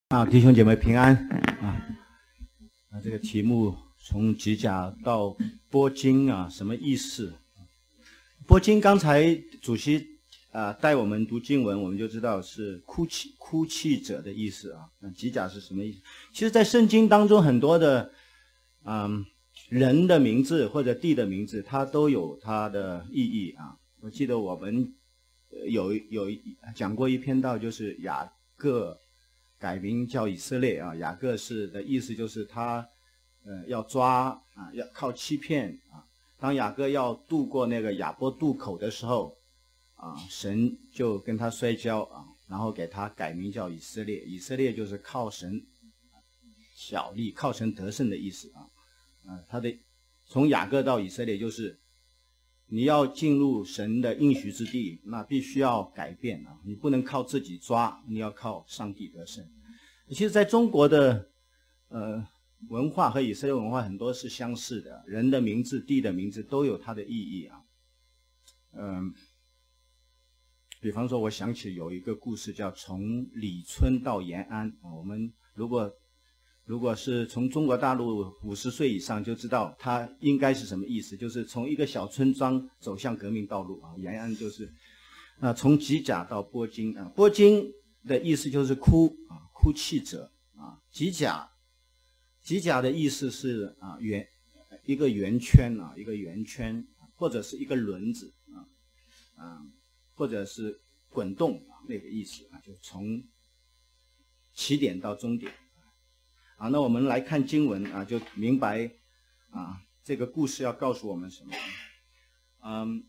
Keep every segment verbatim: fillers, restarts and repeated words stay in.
啊，弟兄姐妹平安啊！啊，这个题目从吉甲到波金啊，什么意思？波金刚才主席啊带我们读经文，我们就知道是哭泣哭泣者的意思啊。那吉甲是什么意思？其实，在圣经当中很多的嗯人的名字或者地的名字，它都有它的意义啊。我记得我们有有讲过一篇道，就是雅各改名叫以色列啊，雅各是的意思就是他呃要抓啊，要靠欺骗啊。当雅各要渡过那个雅波渡口的时候啊，神就跟他摔跤啊，然后给他改名叫以色列。以色列就是靠神效力、靠神得胜的意思啊。啊，他的从雅各到以色列就是你要进入神的应许之地，那必须要改变啊！你不能靠自己抓，你要靠上帝得胜。其实，在中国的呃文化和以色列文化很多是相似的，人的名字、地的名字都有它的意义啊。嗯，比方说，我想起有一个故事叫从李村到延安啊。我们如果如果是从中国大陆五十岁以上就知道它应该是什么意思，就是从一个小村庄走向革命道路啊。延安就是啊，从吉甲到波金啊，波金的意思就是哭啊，哭泣者啊。吉甲，吉甲的意思是啊圆一个圆圈啊，一个圆圈，或者是一个轮子啊啊，或者是滚动啊那个意思啊，就从起点到终点。啊，那我们来看经文啊，就明白啊，这个故事要告诉我们什么？嗯，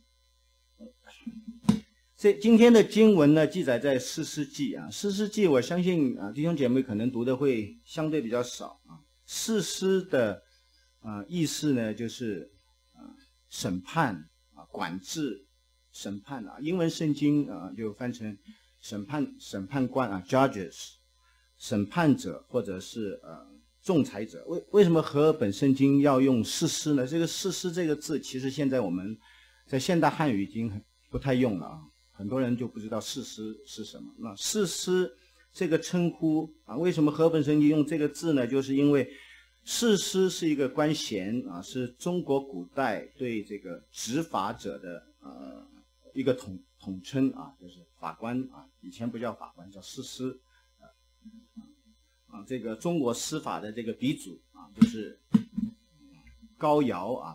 这今天的经文呢，记载在士师记啊。士师记，我相信啊，弟兄姐妹可能读的会相对比较少啊。士师的啊意思呢，就是啊审判啊、管制、审判啊。英文圣经啊就翻成审判、审判官啊 ，judges。审判者或者是呃仲裁者，为为什么和合本圣经要用士师呢？这个士师这个字，其实现在我们在现代汉语已经不太用了啊，很多人就不知道士师是什么。那士师这个称呼啊，为什么和合本圣经用这个字呢？就是因为士师是一个官衔啊，是中国古代对这个执法者的呃一个统统称啊，就是法官啊，以前不叫法官，叫士师。啊，这个中国司法的这个鼻祖啊，就是高尧啊，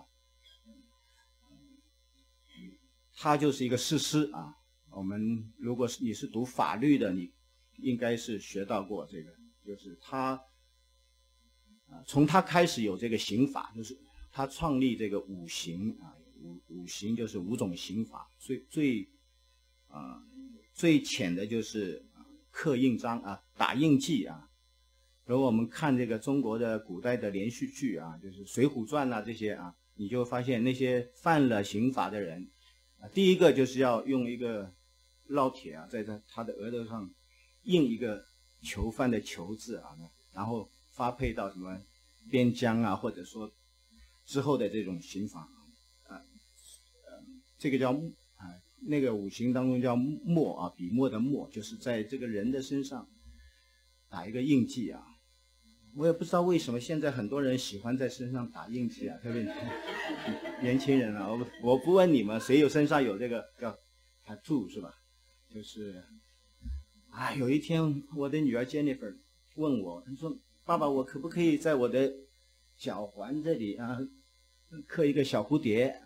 他就是一个士师啊。我们如果是你是读法律的，你应该是学到过这个，就是他啊，从他开始有这个刑法，就是他创立这个五刑啊，五五刑就是五种刑法，最最啊最浅的就是刻印章啊，打印记啊。如果我们看这个中国的古代的连续剧啊，就是《水浒传》啊这些啊，你就发现那些犯了刑法的人，啊，第一个就是要用一个烙铁啊，在他他的额头上印一个囚犯的囚字啊，然后发配到什么边疆啊，或者说之后的这种刑法啊，呃，这个叫啊，那个五行当中叫墨啊，笔墨的墨，就是在这个人的身上打一个印记啊。我也不知道为什么现在很多人喜欢在身上打印记啊，特别年轻人啊。我我不问你们，谁有身上有这个叫 tattoo 是吧？就是啊，有一天我的女儿 Jennifer 问我，她说：“爸爸，我可不可以在我的脚环这里啊刻一个小蝴蝶？”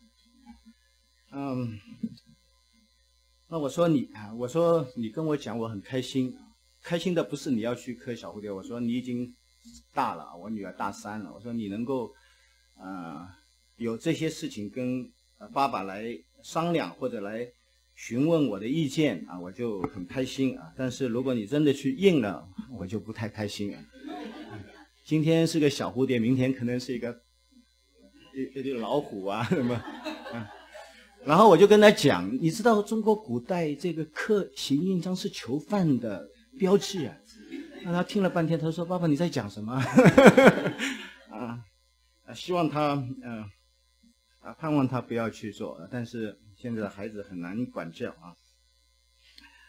嗯，那我说你啊，我说你跟我讲，我很开心。开心的不是你要去刻小蝴蝶，我说你已经大了，我女儿大三了，我说你能够呃有这些事情跟爸爸来商量或者来询问我的意见啊，我就很开心啊。但是如果你真的去印了，我就不太开心啊。今天是个小蝴蝶，明天可能是一个一一个老虎啊什么啊。然后我就跟他讲，你知道中国古代这个刻行印章是囚犯的标记啊。那他听了半天，他说：“爸爸，你在讲什么？”啊，希望他，嗯、呃，啊，盼望他不要去做。但是现在的孩子很难管教啊。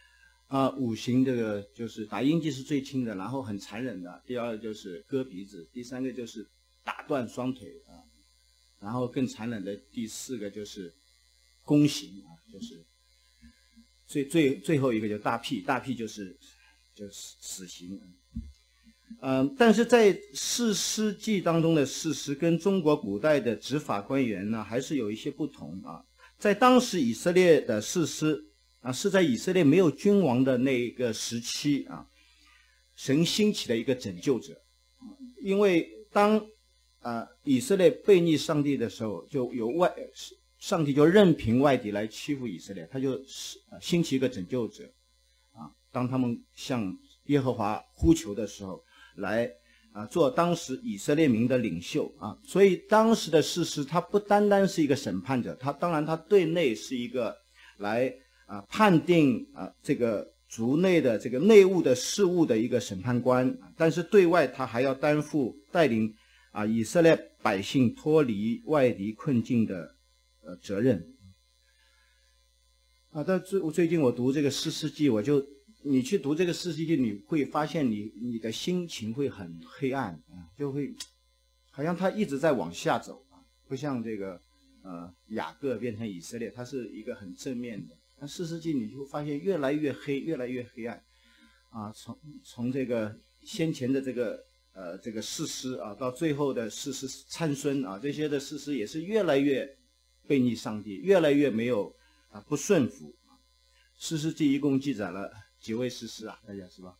啊，五行这个就是打鹰击是最轻的，然后很残忍的。第二就是割鼻子，第三个就是打断双腿啊，然后更残忍的第四个就是宫刑啊，就是最最最后一个就是大辟，大辟就是就是死刑。嗯、呃，但是在士师记当中的士师跟中国古代的执法官员呢，还是有一些不同啊。在当时以色列的士师啊，是在以色列没有君王的那个时期啊，神兴起的一个拯救者。因为当啊以色列背逆上帝的时候，就有外上帝就任凭外敌来欺负以色列，他就兴起一个拯救者啊。当他们向耶和华呼求的时候，来啊做当时以色列民的领袖啊。所以当时的士师他不单单是一个审判者，他当然他对内是一个来啊，判定啊这个族内的这个内务的事务的一个审判官，但是对外他还要担负带领啊以色列百姓脱离外敌困境的呃责任。啊，但最最近我读这个士师记，我就你去读这个士师记，你会发现你你的心情会很黑暗啊，就会好像他一直在往下走啊，不像这个呃雅各变成以色列，它是一个很正面的。那士师记你就发现越来越黑，越来越黑暗，啊，从从这个先前的这个呃这个士师啊，到最后的士师参孙啊，这些的士师也是越来越背逆上帝，越来越没有啊不顺服。士师记一共记载了几位士师啊？大家是吧？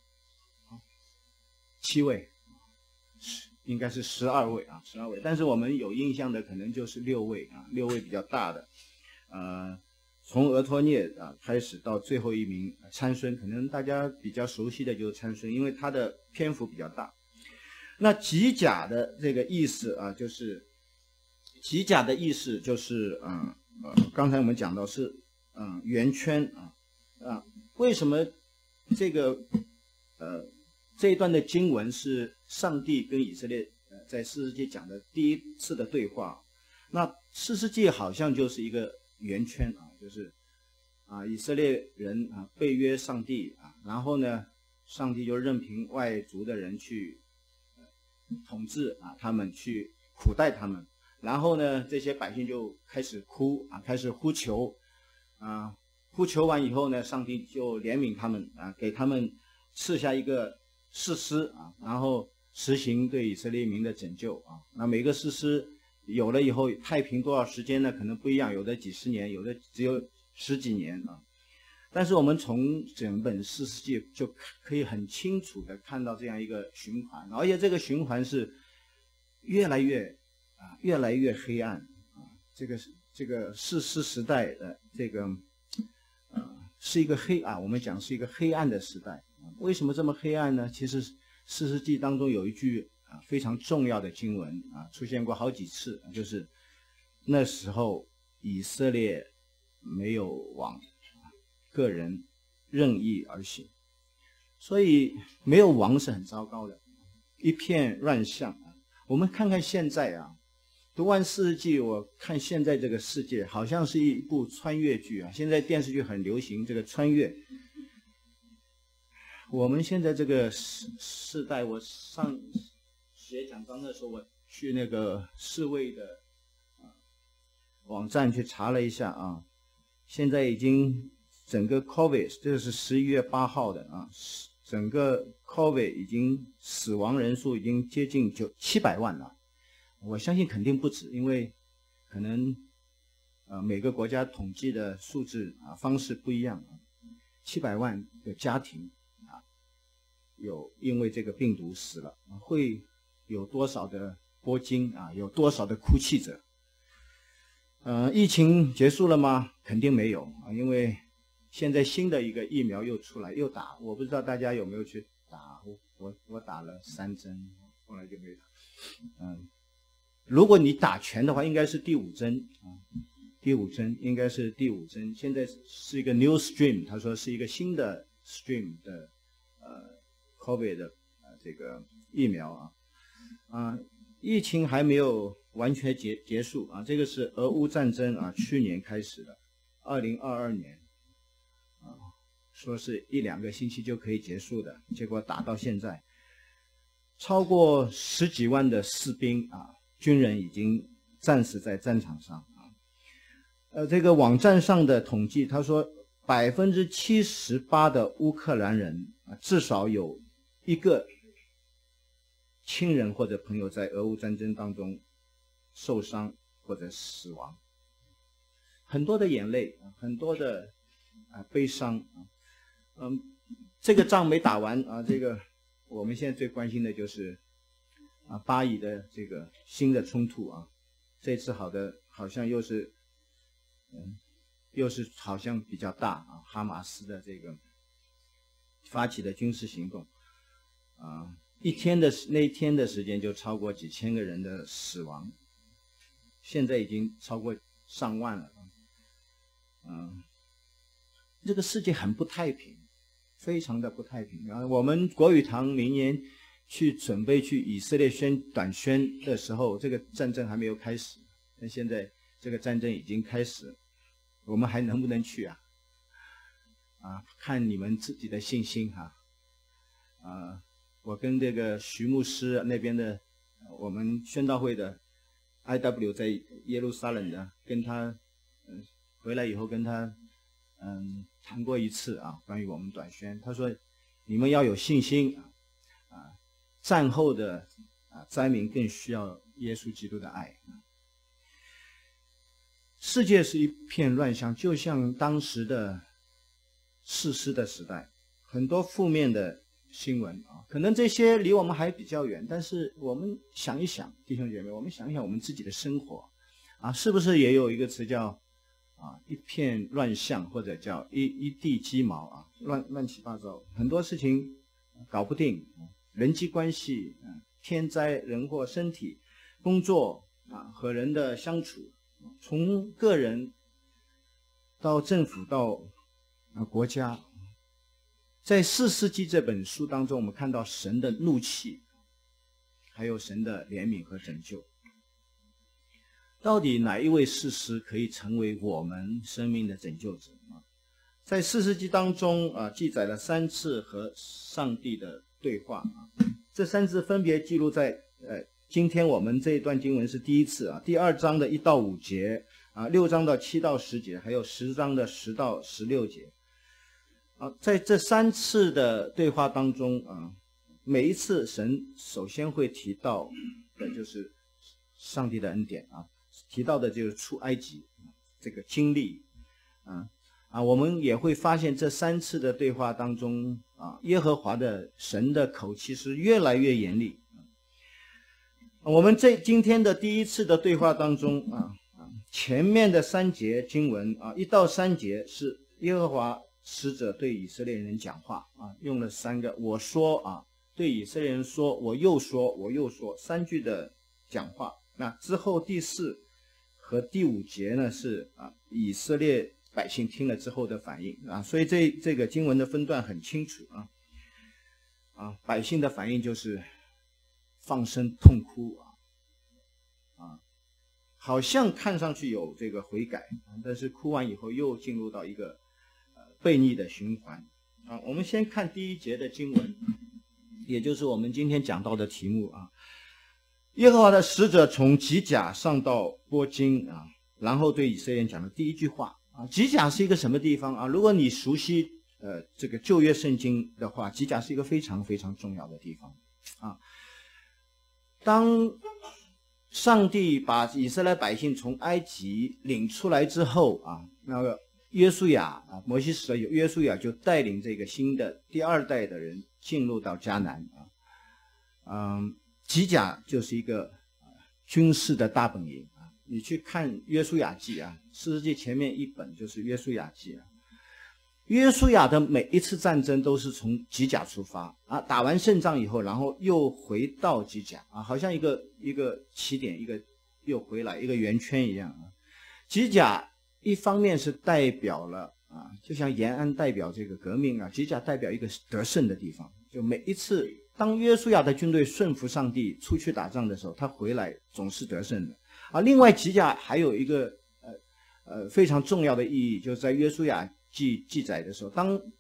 七位，应该是十二位啊，十二位。但是我们有印象的可能就是六位啊，六位比较大的，呃。从俄托涅啊开始到最后一名参孙，可能大家比较熟悉的就是参孙，因为他的篇幅比较大。那吉甲的这个意思啊，就是吉甲的意思就是嗯呃，刚才我们讲到是嗯圆圈啊啊，为什么这个呃这一段的经文是上帝跟以色列呃在士师记讲的第一次的对话？那士师记好像就是一个圆圈啊，就是啊，以色列人啊背约上帝啊，然后呢，上帝就任凭外族的人去、呃、统治啊，他们去苦待他们，然后呢，这些百姓就开始哭啊，开始呼求啊，呼求完以后呢，上帝就怜悯他们啊，给他们赐下一个士师啊，然后实行对以色列民的拯救啊。那每个士师有了以后，太平多少时间呢？可能不一样，有的几十年，有的只有十几年啊。但是我们从整本士师记就可以很清楚的看到这样一个循环，而且这个循环是越来越啊，越来越黑暗啊。这个这个士师时代的这个呃是一个黑啊，我们讲是一个黑暗的时代。为什么这么黑暗呢？其实士师记当中有一句啊非常重要的经文啊，出现过好几次，就是那时候以色列没有王，个人任意而行，所以没有王是很糟糕的，一片乱象啊。我们看看现在啊，读完士师记，我看现在这个世界好像是一部穿越剧啊。现在电视剧很流行这个穿越。我们现在这个世世代，我上写讲章的时候，我去那个世卫的啊网站去查了一下啊，现在已经整个 COVID， 这是十一月八号的啊，整个 COVID 已经死亡人数已经接近九七百万了。我相信肯定不止，因为可能呃每个国家统计的数字啊方式不一样啊，七百万的家庭啊有因为这个病毒死了，会有多少的波金啊，有多少的哭泣者？呃，疫情结束了吗？肯定没有啊，因为现在新的一个疫苗又出来又打，我不知道大家有没有去打，我我我打了三针，后来就没打。嗯，如果你打全的话，应该是第五针啊，第五针应该是第五针。现在是一个 new stream， 他说是一个新的 stream 的呃 COVID 的呃这个疫苗啊啊，疫情还没有完全结结束啊，这个是俄乌战争啊，去年开始的，二零二二年啊， 说是一两个星期就可以结束的，结果打到现在，超过十几万的士兵啊，军人已经战死在战场上啊。呃，这个网站上的统计，他说百分之七十八的乌克兰人啊，至少有一个亲人或者朋友在俄乌战争当中受伤或者死亡，很多的眼泪，很多的啊悲伤啊，嗯，这个仗没打完啊，这个我们现在最关心的就是啊巴以的这个新的冲突啊，这次好的好像又是嗯又是好像比较大啊，哈马斯的这个发起的军事行动啊。一天的那一天的时间就超过几千个人的死亡，现在已经超过上万了。嗯，这个世界很不太平，非常的不太平。然后我们国语堂明年去准备去以色列宣短宣的时候，这个战争还没有开始，但现在这个战争已经开始了，我们还能不能去啊？啊，看你们自己的信心哈。啊。我跟这个徐牧师那边的，我们宣道会的 I W 在耶路撒冷的，跟他，嗯，回来以后跟他，嗯，谈过一次啊，关于我们短宣，他说，你们要有信心啊，啊，战后的啊灾民更需要耶稣基督的爱。世界是一片乱象，就像当时的士师的时代，很多负面的新闻啊，可能这些离我们还比较远，但是我们想一想，弟兄姐妹，我们想一想我们自己的生活，啊，是不是也有一个词叫啊一片乱象，或者叫一一地鸡毛啊，乱乱七八糟，很多事情搞不定，人际关系、天灾人祸、身体、工作啊和人的相处，从个人到政府到啊国家。在《士师记》这本书当中，我们看到神的怒气，还有神的怜悯和拯救。到底哪一位士师可以成为我们生命的拯救者啊？在《士师记》当中啊，记载了三次和上帝的对话啊，这三次分别记录在呃，今天我们这一段经文是第一次啊，第二章的一到五节啊，六章的七到十节，还有十章的十到十六节。啊，在这三次的对话当中啊，每一次神首先会提到的就是上帝的恩典啊，提到的就是出埃及这个经历啊啊，我们也会发现这三次的对话当中啊，耶和华的神的口气是越来越严厉。我们这今天的第一次的对话当中啊啊，前面的三节经文啊，一到三节是耶和华使者对以色列人讲话啊，用了三个我说啊，对以色列人说，我又说，我又说三句的讲话。那之后第四和第五节呢是啊，以色列百姓听了之后的反应啊，所以这这个经文的分段很清楚啊啊，百姓的反应就是放声痛哭啊啊，好像看上去有这个悔改，但是哭完以后又进入到一个悖逆的循环啊，我们先看第一节的经文，也就是我们今天讲到的题目啊。耶和华的使者从吉甲上到波金啊，然后对以色列人讲的第一句话啊。吉甲是一个什么地方啊？如果你熟悉呃这个旧约圣经的话，吉甲是一个非常非常重要的地方啊。当上帝把以色列百姓从埃及领出来之后啊，那个约书亚啊，摩西使者约书亚就带领这个新的第二代的人进入到迦南啊，嗯，吉甲就是一个军事的大本营啊。你去看约书亚记啊，士师记前面一本就是约书亚记啊。约书亚的每一次战争都是从吉甲出发啊，打完胜仗以后，然后又回到吉甲啊，好像一个一个起点，一个又回来，一个圆圈一样啊。吉甲一方面是代表了啊，就像延安代表这个革命啊，吉甲代表一个得胜的地方。就每一次当约书亚的军队顺服上帝出去打仗的时候，他回来总是得胜的啊。另外，吉甲还有一个呃呃非常重要的意义，就是在约书亚记记载的时候，当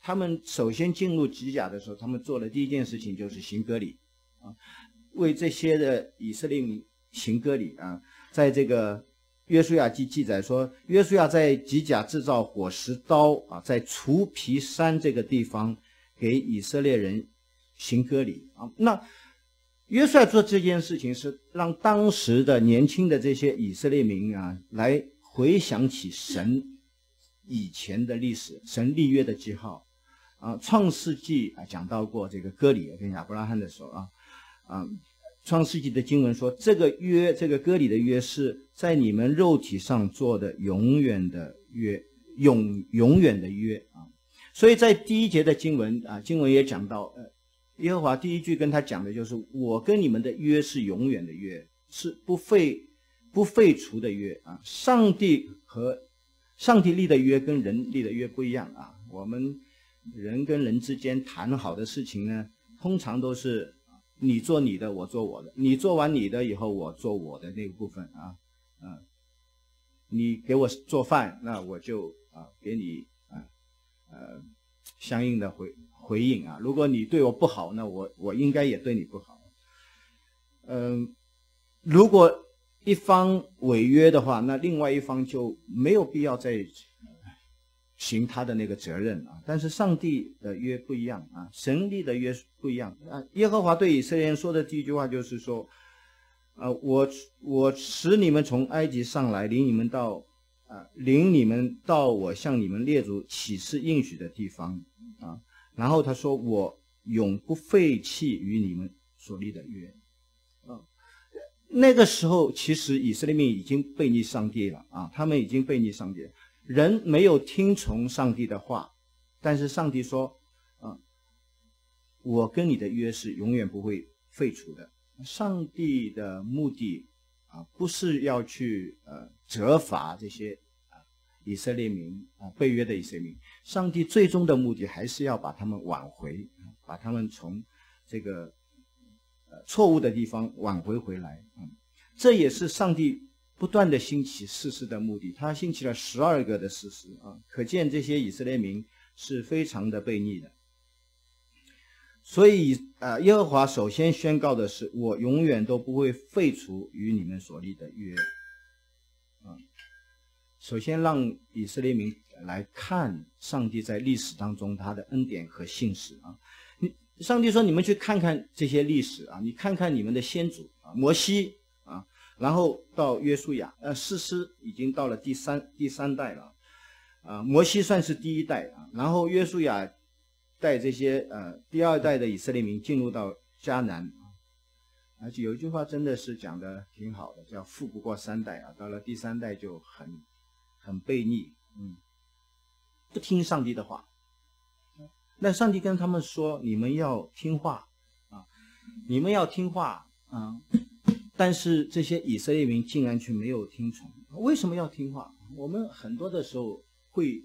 他们首先进入吉甲的时候，他们做的第一件事情就是行割礼啊，为这些的以色列民行割礼啊。在这个约书亚记记载说，约书亚在吉甲制造火石刀啊，在除皮山这个地方给以色列人行割礼啊。那约书亚做这件事情是让当时的年轻的这些以色列民啊，来回想起神以前的历史，神立约的记号啊。创世纪啊讲到过这个割礼跟亚伯拉罕的时候啊啊。创世纪的经文说，这个约，这个割礼的约是在你们肉体上做的永远的约，永永远的约啊。所以在第一节的经文啊，经文也讲到，呃，耶和华第一句跟他讲的就是，我跟你们的约是永远的约，是不废不废除的约啊。上帝和上帝立的约跟人立的约不一样啊。我们人跟人之间谈好的事情呢，通常都是你做你的，我做我的。你做完你的以后，我做我的那个部分啊，啊，你给我做饭，那我就啊给你啊呃相应的回回应啊。如果你对我不好，那我我应该也对你不好。嗯、呃，如果一方违约的话，那另外一方就没有必要再行他的那个责任啊。但是上帝的约不一样啊，神立的约不一样啊。耶和华对以色列人说的第一句话就是说，呃，我我使你们从埃及上来，领你们到啊、呃，领你们到我向你们列祖起誓应许的地方啊。然后他说，我永不废弃与你们所立的约啊。那个时候，其实以色列民已经背逆上帝了啊，他们已经背逆上帝了。人没有听从上帝的话，但是上帝说啊，我跟你的约是永远不会废除的。上帝的目的啊，不是要去呃责罚这些啊以色列民啊背约的以色列民，上帝最终的目的还是要把他们挽回，把他们从这个呃错误的地方挽回回来。嗯，这也是上帝不断的兴起士师的目的，他兴起了十二个的士师啊，可见这些以色列民是非常的悖逆的。所以啊，耶和华首先宣告的是，我永远都不会废除与你们所立的约啊。首先让以色列民来看上帝在历史当中他的恩典和信实啊。你上帝说，你们去看看这些历史啊，你看看你们的先祖啊，摩西啊。然后到约书亚，呃，士师已经到了第三第三代了，啊、呃，摩西算是第一代啊，然后约书亚带这些呃第二代的以色列民进入到迦南，而且有一句话真的是讲的挺好的，叫富不过三代啊，到了第三代就很很悖逆，嗯，不听上帝的话。那上帝跟他们说，你们要听话啊，你们要听话啊。但是这些以色列民竟然却没有听从，为什么要听话？我们很多的时候会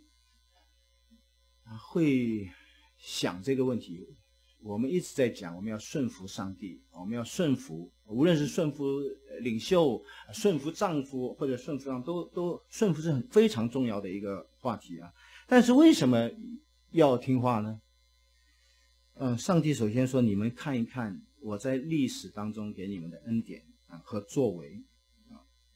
会想这个问题。我们一直在讲，我们要顺服上帝，我们要顺服，无论是顺服领袖、顺服丈夫或者顺服上，都都顺服是很非常重要的一个话题啊。但是为什么要听话呢？嗯，上帝首先说，你们看一看我在历史当中给你们的恩典和作为啊，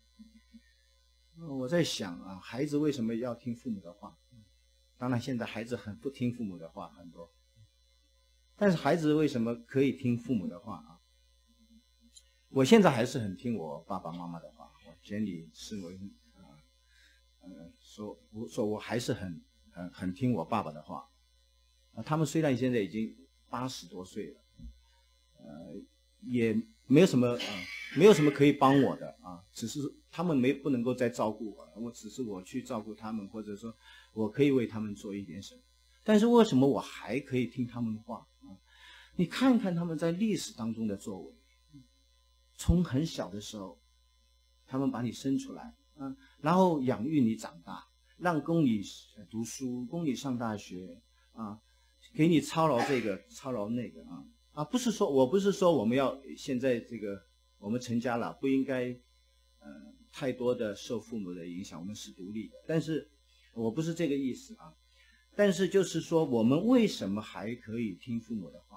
我在想啊，孩子为什么要听父母的话？当然，现在孩子很不听父母的话很多，但是孩子为什么可以听父母的话啊？我现在还是很听我爸爸妈妈的话，我监理视为啊，呃，说我说我还是很很很听我爸爸的话啊。他们虽然现在已经八十多岁了，呃，也没有什么啊。呃没有什么可以帮我的啊，只是他们没不能够再照顾我了，我只是我去照顾他们，或者说我可以为他们做一点什么。但是为什么我还可以听他们的话啊？你看看他们在历史当中的作为，从很小的时候，他们把你生出来啊，然后养育你长大，让供你读书，供你上大学啊，给你操劳这个操劳那个啊啊，不是说我不是说我们要现在这个。我们成家了，不应该呃太多的受父母的影响，我们是独立的。但是我不是这个意思啊。 但是就是说，我们为什么还可以听父母的话？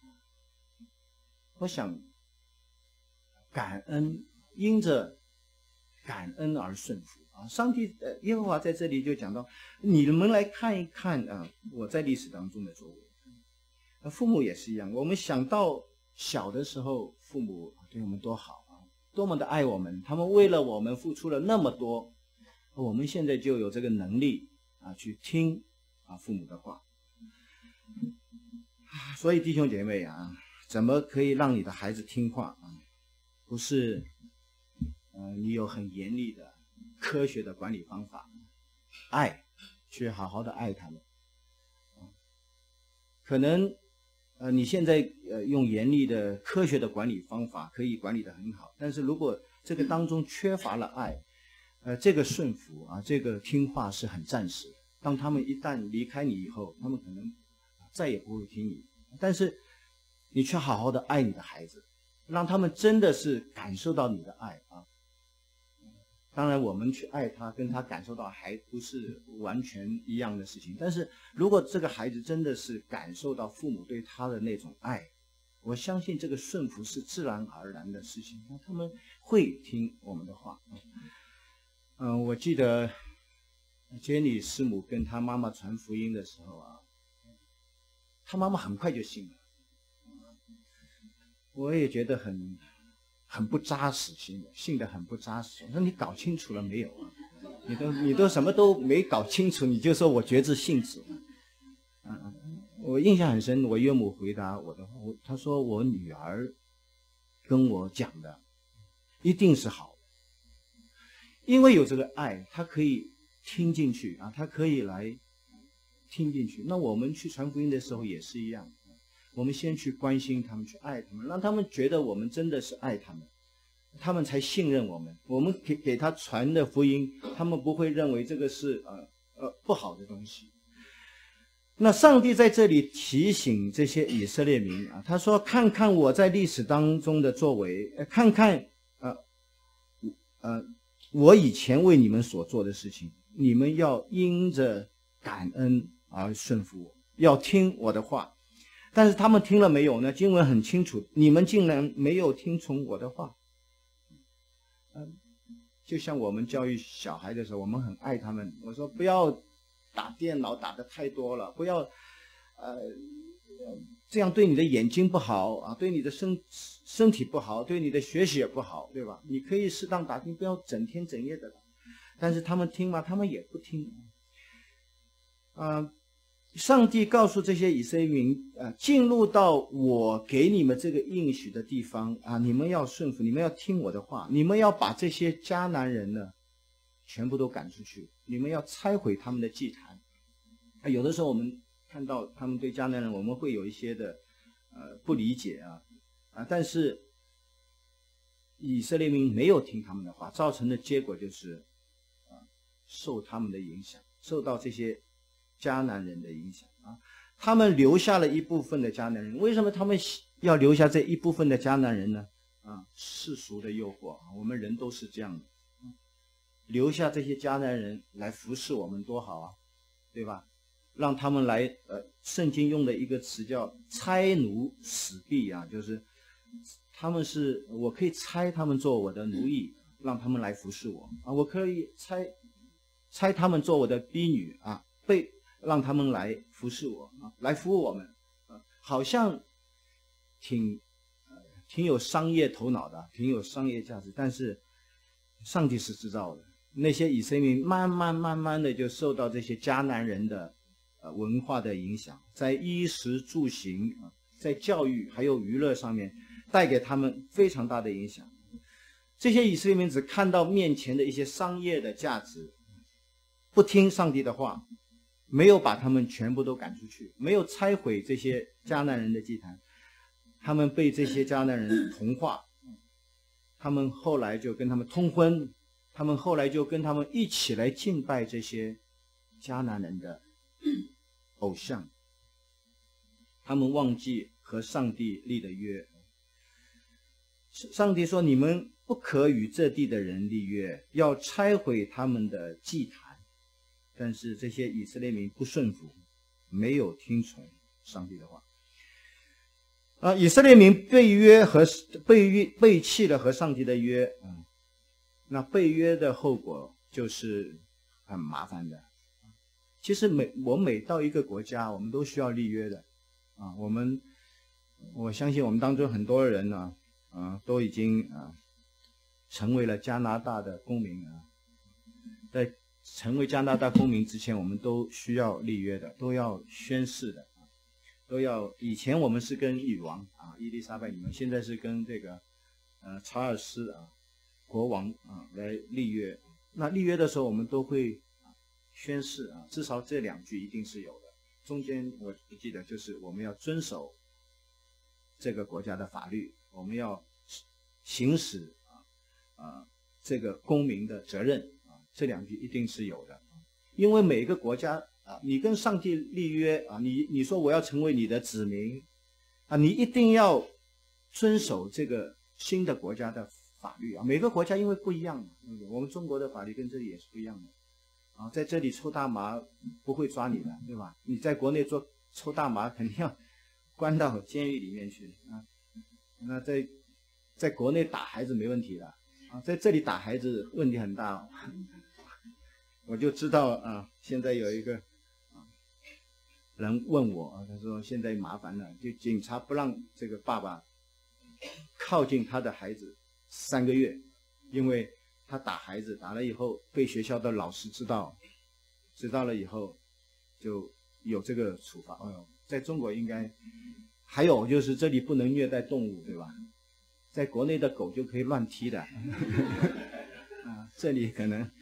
我想，感恩，因着感恩而顺服啊！上帝呃，耶和华在这里就讲到，你们来看一看啊，我在历史当中的作为。那父母也是一样，我们想到小的时候，父母对我们多好啊，多么的爱我们，他们为了我们付出了那么多，我们现在就有这个能力啊，去听啊父母的话。所以弟兄姐妹啊，怎么可以让你的孩子听话啊？不是，呃，你有很严厉的科学的管理方法，爱，去好好的爱他们。可能，呃，你现在呃用严厉的科学的管理方法可以管理得很好，但是如果这个当中缺乏了爱，呃，这个顺服啊，这个听话是很暂时的。当他们一旦离开你以后，他们可能再也不会听你。但是你却好好的爱你的孩子，让他们真的是感受到你的爱啊。当然我们去爱他跟他感受到还不是完全一样的事情，但是如果这个孩子真的是感受到父母对他的那种爱，我相信这个顺服是自然而然的事情，那他们会听我们的话。嗯，我记得杰里师母跟他妈妈传福音的时候啊，他妈妈很快就信了，我也觉得很很不扎实，信的信的很不扎实。我说你搞清楚了没有啊？你都你都什么都没搞清楚，你就说我决志信主了。嗯，我印象很深，我岳母回答我的话，我她说我女儿跟我讲的一定是好的，因为有这个爱，她可以听进去啊，她可以来听进去。那我们去传福音的时候也是一样，我们先去关心他们，去爱他们，让他们觉得我们真的是爱他们，他们才信任我们。我们给给他传的福音，他们不会认为这个是呃呃不好的东西。那上帝在这里提醒这些以色列民啊，他说：“看看我在历史当中的作为，看看呃呃我以前为你们所做的事情，你们要因着感恩而顺服我，要听我的话。”但是他们听了没有呢？经文很清楚，你们竟然没有听从我的话。嗯，就像我们教育小孩的时候，我们很爱他们，我说不要打电脑打得太多了，不要呃这样对你的眼睛不好啊，对你的身身体不好，对你的学习也不好，对吧？你可以适当打听，不要整天整夜的打。但是他们听吗？他们也不听。啊、呃。上帝告诉这些以色列民啊，进入到我给你们这个应许的地方啊，你们要顺服，你们要听我的话，你们要把这些迦南人呢，全部都赶出去，你们要拆毁他们的祭坛。啊，有的时候我们看到他们对迦南人，我们会有一些的呃不理解啊啊，但是以色列民没有听他们的话，造成的结果就是啊，受他们的影响，受到这些迦南人的影响啊，他们留下了一部分的迦南人。为什么他们要留下这一部分的迦南人呢？啊，世俗的诱惑，我们人都是这样的，留下这些迦南人来服侍我们多好啊，对吧？让他们来，呃，圣经用的一个词叫差奴死婢啊，就是他们是我可以差他们做我的奴役，让他们来服侍我啊，我可以差差他们做我的婢女啊，被让他们来服侍我啊，来服务我们啊，好像挺、呃、挺有商业头脑的，挺有商业价值。但是上帝是知道的，那些以色列民慢慢慢慢的就受到这些迦南人的呃文化的影响，在衣食住行啊，在教育还有娱乐上面带给他们非常大的影响。这些以色列民只看到面前的一些商业的价值，不听上帝的话，没有把他们全部都赶出去，没有拆毁这些迦南人的祭坛，他们被这些迦南人同化，他们后来就跟他们通婚，他们后来就跟他们一起来敬拜这些迦南人的偶像，他们忘记和上帝立的约。上帝说，你们不可与这地的人立约，要拆毁他们的祭坛。但是这些以色列民不顺服没有听从上帝的话。啊，以色列民背约和背约背弃了和上帝的约，嗯，那背约的后果就是很麻烦的。其实每我每到一个国家，我们都需要立约的，啊，我们我相信我们当中很多人呢，啊，都已经啊成为了加拿大的公民啊，在成为加拿大公民之前，我们都需要立约的，都要宣誓的，都要。以前我们是跟女王啊伊丽莎白女王，现在是跟这个呃查尔斯啊国王啊来立约。那立约的时候，我们都会宣誓啊，至少这两句一定是有的。中间我不记得，就是我们要遵守这个国家的法律，我们要行使啊啊这个公民的责任啊，这两句一定是有的。因为每个国家啊，你跟上帝立约啊，你你说我要成为你的子民啊，你一定要遵守这个新的国家的法律啊。每个国家因为不一样，我们中国的法律跟这里也是不一样的。啊，在这里抽大麻不会抓你的，对吧？你在国内做抽大麻，肯定要关到监狱里面去啊。那在在国内打孩子没问题的啊，在这里打孩子问题很大哦。我就知道啊，现在有一个啊人问我啊，他说现在麻烦了，就警察不让这个爸爸靠近他的孩子三个月，因为他打孩子，打了以后被学校的老师知道，知道了以后就有这个处罚。哎呦，在中国应该还有就是这里不能虐待动物，对吧？在国内的狗就可以乱踢的，啊，这里可能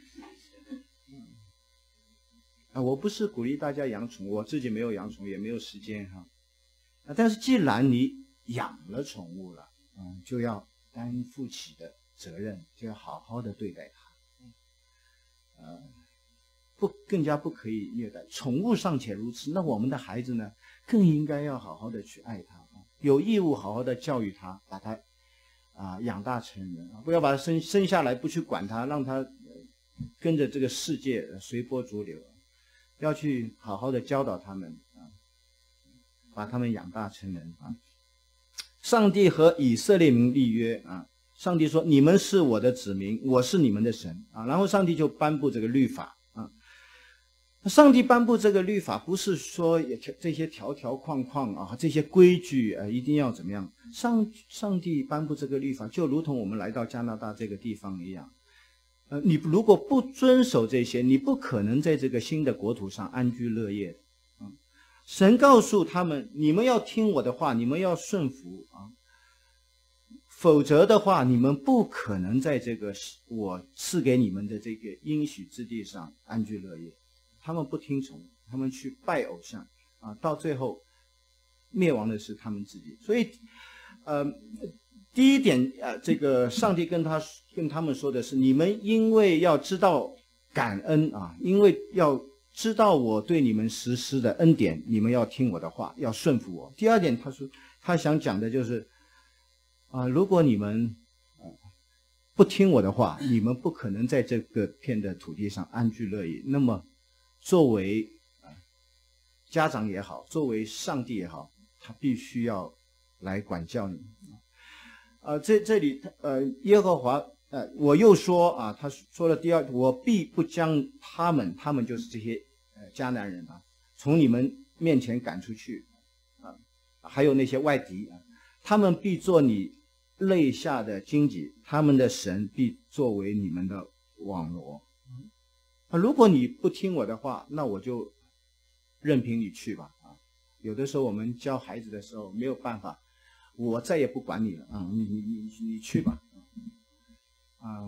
啊，我不是鼓励大家养宠物，我自己没有养宠物，也没有时间哈。啊，但是既然你养了宠物了，嗯，就要担负起的责任，就要好好的对待它，呃，不更加不可以虐待。宠物尚且如此，那我们的孩子呢，更应该要好好的去爱它，有义务好好的教育它，把它啊、呃、养大成人，不要把它生生下来不去管它，让它跟着这个世界随波逐流，要去好好的教导他们啊，把他们养大成人啊。上帝和以色列民立约啊。上帝说：“你们是我的子民，我是你们的神啊。”然后上帝就颁布这个律法啊。上帝颁布这个律法，不是说这些条条框框啊，这些规矩啊，一定要怎么样？上上帝颁布这个律法，就如同我们来到加拿大这个地方一样。呃，你如果不遵守这些，你不可能在这个新的国土上安居乐业的啊。神告诉他们：“你们要听我的话，你们要顺服啊。”否则的话，你们不可能在这个我赐给你们的这个应许之地上安居乐业。他们不听从，他们去拜偶像啊，到最后灭亡的是他们自己。所以，呃，第一点，呃，这个上帝跟他跟他们说的是：你们因为要知道感恩啊，因为要知道我对你们实施的恩典，你们要听我的话，要顺服我。第二点，他说他想讲的就是。啊，如果你们、呃、不听我的话，你们不可能在这个片的土地上安居乐业。那么，作为、呃、家长也好，作为上帝也好，他必须要来管教你。呃，这这里呃，耶和华呃，我又说啊，他说了第二，我必不将他们，他们就是这些呃迦南人啊，从你们面前赶出去啊，还有那些外敌啊，他们必做你肋下的荆棘，他们的神必作为你们的网罗。啊，如果你不听我的话，那我就任凭你去吧。啊，有的时候我们教孩子的时候没有办法，我再也不管你了啊，你你你你去吧。啊，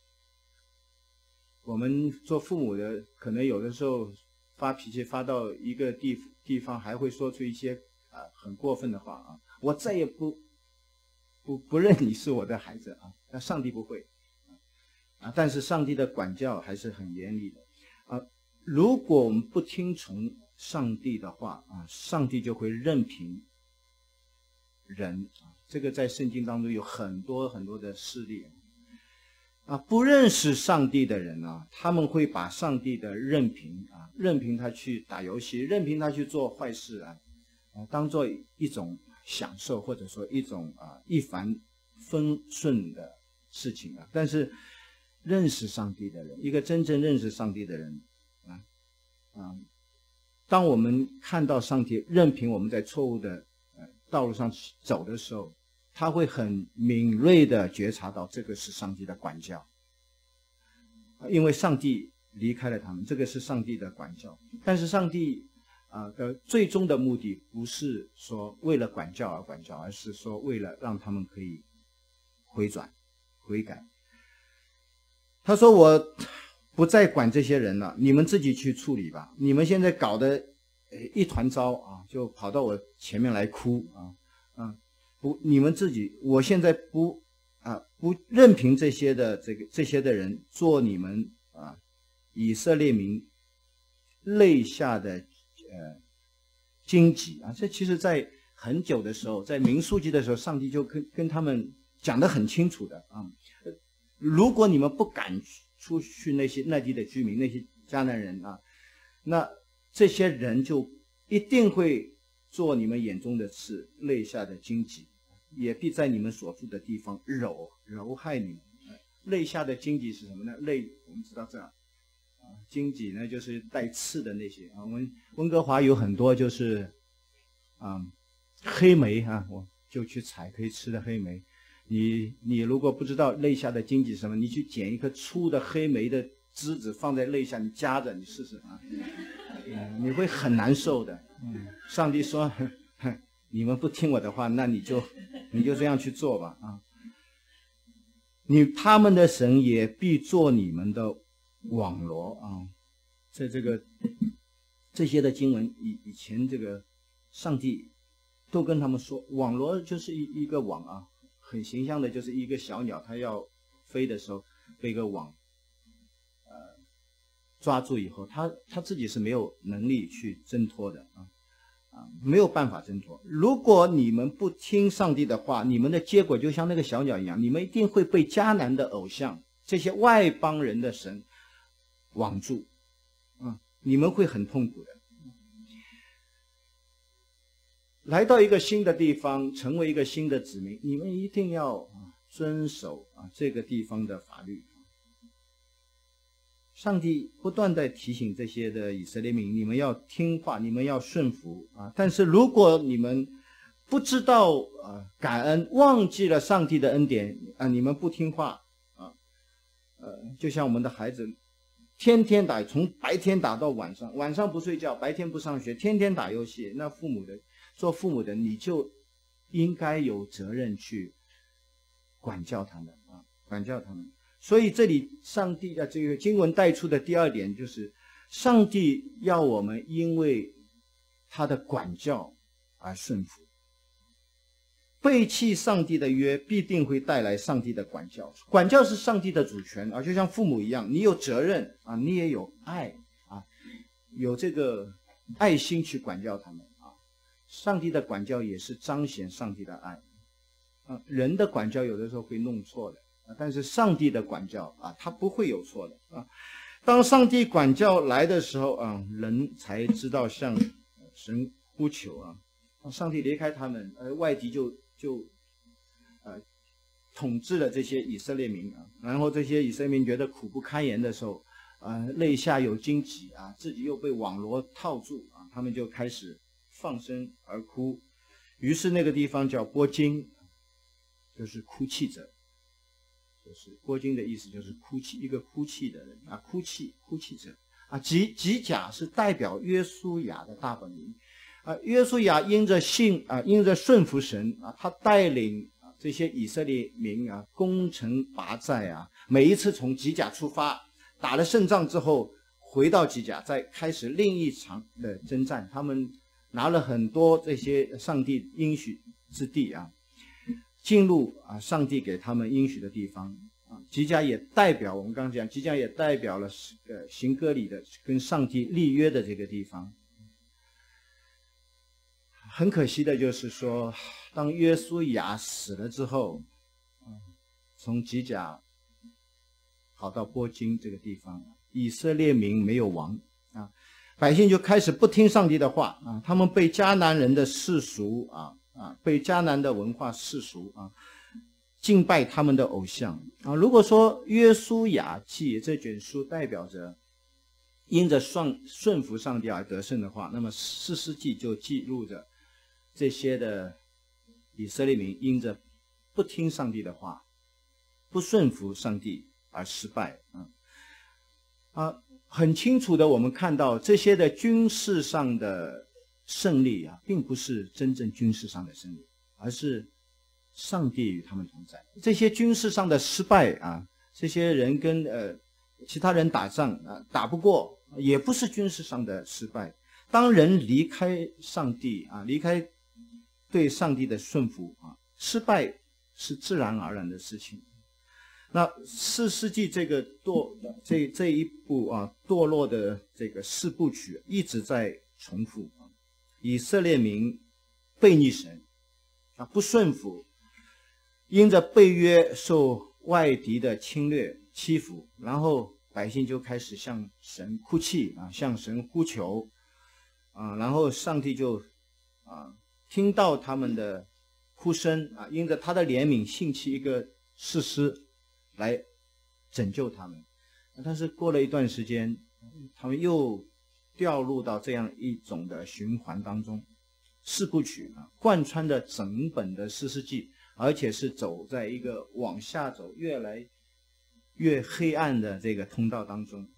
我们做父母的可能有的时候发脾气发到一个地地方，还会说出一些啊很过分的话啊，我再也不。不不认你是我的孩子啊，那上帝不会啊，但是上帝的管教还是很严厉的啊。如果我们不听从上帝的话啊，上帝就会任凭人啊。这个在圣经当中有很多很多的事例啊，不认识上帝的人啊，他们会把上帝的任凭啊，任凭他去打游戏，任凭他去做坏事啊，啊，当做一种享受，或者说一种啊一帆风顺的事情啊。但是认识上帝的人，一个真正认识上帝的人啊啊，当我们看到上帝任凭我们在错误的呃道路上走的时候，他会很敏锐地觉察到这个是上帝的管教，因为上帝离开了他们，这个是上帝的管教。但是上帝啊的最终的目的不是说为了管教而管教，而是说为了让他们可以回转悔改。他说我不再管这些人了，你们自己去处理吧，你们现在搞得一团糟啊，就跑到我前面来哭啊啊！不，你们自己，我现在不啊，不任凭这些的这个这些的人做你们啊以色列民肋下的呃荆棘啊。这其实在很久的时候，在民数记的时候，上帝就跟跟他们讲得很清楚的啊。如果你们不赶出去那些那地的居民，那些迦南人啊，那这些人就一定会做你们眼中的刺，肋下的荆棘。也必在你们所住的地方蹂蹂害你们。肋下的荆棘是什么呢？肋我们知道这样啊，荆棘呢就是带刺的那些啊。我们温哥华有很多就是啊黑莓啊，我就去采可以吃的黑莓。你你如果不知道肋下的荆棘是什么，你去捡一颗粗的黑莓的枝子放在肋下，你夹着你试试啊，嗯，你会很难受的。嗯，上帝说。你们不听我的话，那你就你就这样去做吧啊！你他们的神也必做你们的网罗啊！在这个这些的经文以以前，这个上帝都跟他们说，网罗就是一一个网啊，很形象的，就是一个小鸟，它要飞的时候被一个网呃抓住以后，它它自己是没有能力去挣脱的啊。啊，没有办法挣脱。如果你们不听上帝的话，你们的结果就像那个小鸟一样，你们一定会被迦南的偶像、这些外邦人的神网住，啊，你们会很痛苦的。来到一个新的地方，成为一个新的子民，你们一定要遵守啊这个地方的法律。上帝不断地提醒这些的以色列民，你们要听话，你们要顺服啊！但是如果你们不知道啊感恩，忘记了上帝的恩典啊，你们不听话啊，呃，就像我们的孩子，天天打，从白天打到晚上，晚上不睡觉，白天不上学，天天打游戏，那父母的做父母的，你就应该有责任去管教他们啊，管教他们。所以这里上帝的这个经文带出的第二点就是，上帝要我们因为他的管教而顺服。背弃上帝的约，必定会带来上帝的管教。管教是上帝的主权啊，就像父母一样，你有责任啊，你也有爱啊，有这个爱心去管教他们啊。上帝的管教也是彰显上帝的爱啊。人的管教有的时候会弄错的。但是上帝的管教啊，他不会有错的啊。当上帝管教来的时候啊，人才知道向神呼求啊。上帝离开他们，呃，外敌就就呃统治了这些以色列民啊。然后这些以色列民觉得苦不堪言的时候，啊，肋下有荆棘啊，自己又被网罗套住啊，他们就开始放声而哭。于是那个地方叫波金，就是哭泣者。就是波金的意思，就是哭泣，一个哭泣的人啊，哭泣，哭泣者啊。吉吉甲是代表约书亚的大本营啊。约书亚因着信啊，因着顺服神啊，他带领啊这些以色列民啊攻城拔寨啊。每一次从吉甲出发，打了胜仗之后，回到吉甲，再开始另一场的征战。他们拿了很多这些上帝应许之地啊。进入啊，上帝给他们应许的地方啊。吉甲也代表我们刚刚讲，吉甲也代表了呃行割礼的跟上帝立约的这个地方。很可惜的就是说，当约书亚死了之后，啊，从吉甲跑到波金这个地方，以色列民没有王啊，百姓就开始不听上帝的话啊，他们被迦南人的世俗啊啊，被迦南的文化世俗啊，敬拜他们的偶像啊。如果说约书亚记这卷书代表着因着顺顺服上帝而得胜的话，那么士师记就记录着这些的以色列民因着不听上帝的话，不顺服上帝而失败啊啊，很清楚的我们看到这些的军事上的胜利啊，并不是真正军事上的胜利，而是上帝与他们同在。这些军事上的失败啊，这些人跟呃其他人打仗啊打不过，也不是军事上的失败。当人离开上帝啊，离开对上帝的顺服啊，失败是自然而然的事情。那四世纪这个堕这这一部啊堕落的这个四部曲一直在重复啊，以色列民背逆神啊，不顺服，因着背约受外敌的侵略欺负，然后百姓就开始向神哭泣啊，向神呼求啊，然后上帝就啊听到他们的哭声啊，因着他的怜悯兴起一个士师来拯救他们。但是过了一段时间，他们又掉入到这样一种的循环当中，四部曲啊贯穿着整本的士师记，而且是走在一个往下走越来越黑暗的这个通道当中。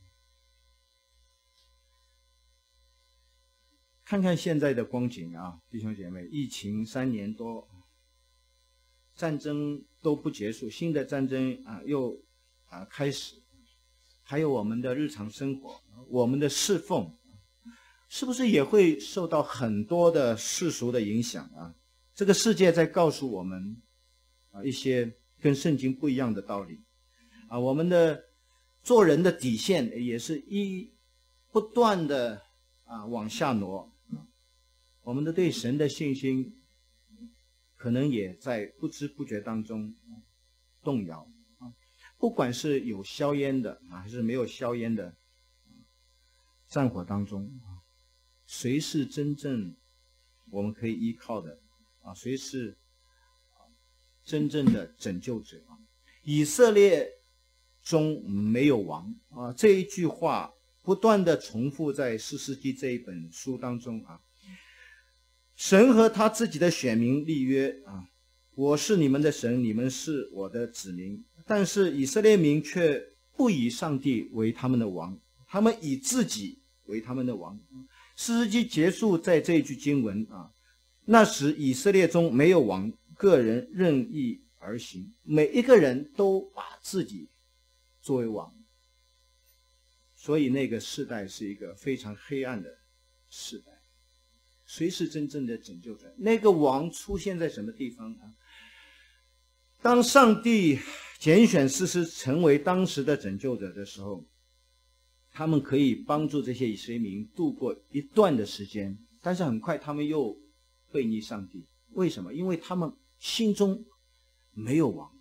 看看现在的光景啊，弟兄姐妹，疫情三年多，战争都不结束，新的战争啊又啊开始，还有我们的日常生活，我们的侍奉，是不是也会受到很多的世俗的影响啊？这个世界在告诉我们啊一些跟圣经不一样的道理啊，我们的做人的底线也是一不断的啊往下挪，我们的对神的信心可能也在不知不觉当中动摇啊，不管是有硝烟的啊，还是没有硝烟的战火当中，谁是真正我们可以依靠的啊？谁是真正的拯救者啊？以色列中没有王啊，这一句话不断的重复在士师记这一本书当中啊。神和他自己的选民立约啊，我是你们的神，你们是我的子民。但是以色列民却不以上帝为他们的王，他们以自己为他们的王。士师记结束在这一句经文啊，那时以色列中没有王，个人任意而行，每一个人都把自己作为王。所以那个世代是一个非常黑暗的世代。谁是真正的拯救者？那个王出现在什么地方啊？当上帝拣选士师成为当时的拯救者的时候，他们可以帮助这些以色列民度过一段的时间，但是很快他们又背逆上帝。为什么？因为他们心中没有王。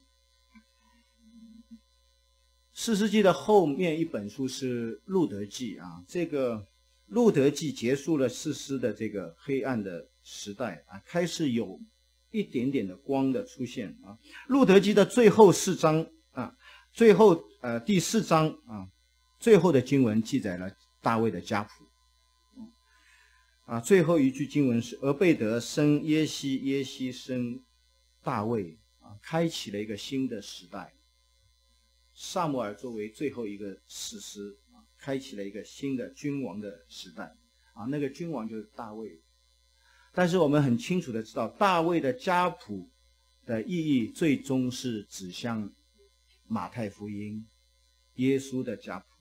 士师记的后面一本书是路德记啊，这个路德记结束了士师的这个黑暗的时代啊，开始有一点点的光的出现啊。路德记的最后四章啊，最后呃第四章啊，最后的经文记载了大卫的家谱啊，最后一句经文是俄贝德生耶西，耶西生大卫啊，开启了一个新的时代。撒母耳作为最后一个士师开启了一个新的君王的时代啊，那个君王就是大卫。但是我们很清楚的知道，大卫的家谱的意义最终是指向马太福音，耶稣的家谱。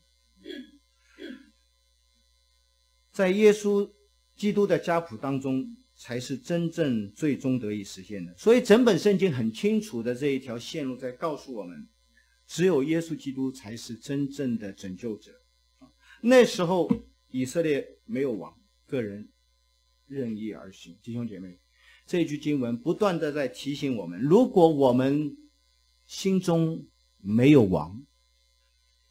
在耶稣基督的家谱当中，才是真正最终得以实现的。所以整本圣经很清楚的这一条线路在告诉我们，只有耶稣基督才是真正的拯救者。那时候以色列没有王，个人任意而行。弟兄姐妹，这一句经文不断的在提醒我们，如果我们心中没有王，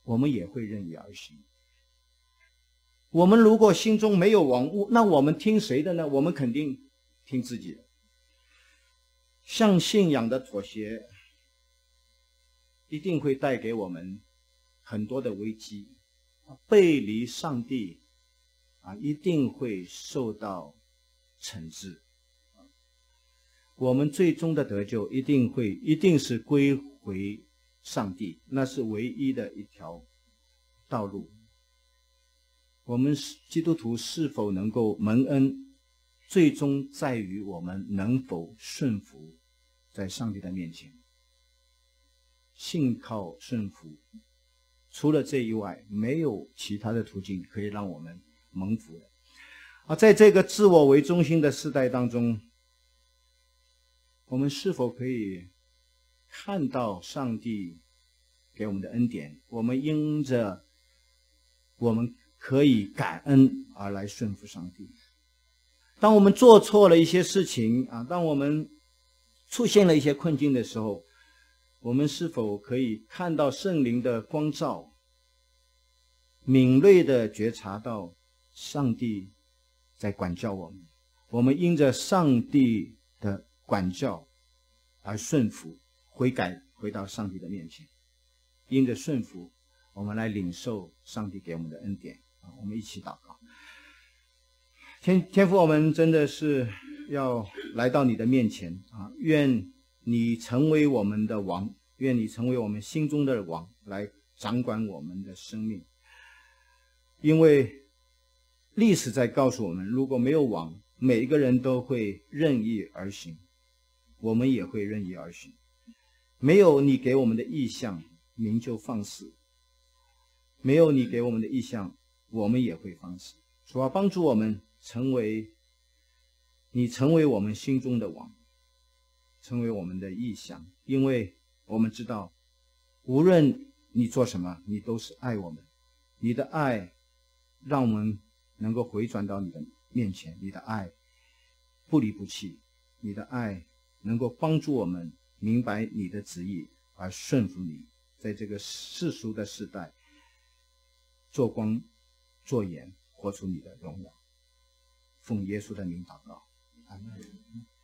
我们也会任意而行。我们如果心中没有王，那我们听谁的呢？我们肯定听自己的。向信仰的妥协一定会带给我们很多的危机，背离上帝啊，一定会受到惩治。我们最终的得救一定会一定是归回上帝，那是唯一的一条道路。我们基督徒是否能够蒙恩，最终在于我们能否顺服在上帝的面前，信靠顺服。除了这以外，没有其他的途径可以让我们蒙福的。啊，在这个自我为中心的时代当中，我们是否可以看到上帝给我们的恩典？我们因着我们可以感恩而来顺服上帝。当我们做错了一些事情啊，当我们出现了一些困境的时候，我们是否可以看到圣灵的光照，敏锐地觉察到上帝在管教我们？我们因着上帝的管教而顺服，悔改，回到上帝的面前。因着顺服，我们来领受上帝给我们的恩典。我们一起祷告。天天父，我们真的是要来到你的面前啊！愿你成为我们的王，愿你成为我们心中的王，来掌管我们的生命。因为历史在告诉我们，如果没有王，每一个人都会任意而行，我们也会任意而行。没有你给我们的意向，民就放肆；没有你给我们的意向，我们也会放肆。主啊，帮助我们成为你成为我们心中的王，成为我们的意向。因为我们知道，无论你做什么，你都是爱我们。你的爱让我们能够回转到你的面前，你的爱不离不弃，你的爱能够帮助我们明白你的旨意而顺服你，在这个世俗的时代做光做盐，活出你的荣耀。奉耶稣的名祷告，阿们。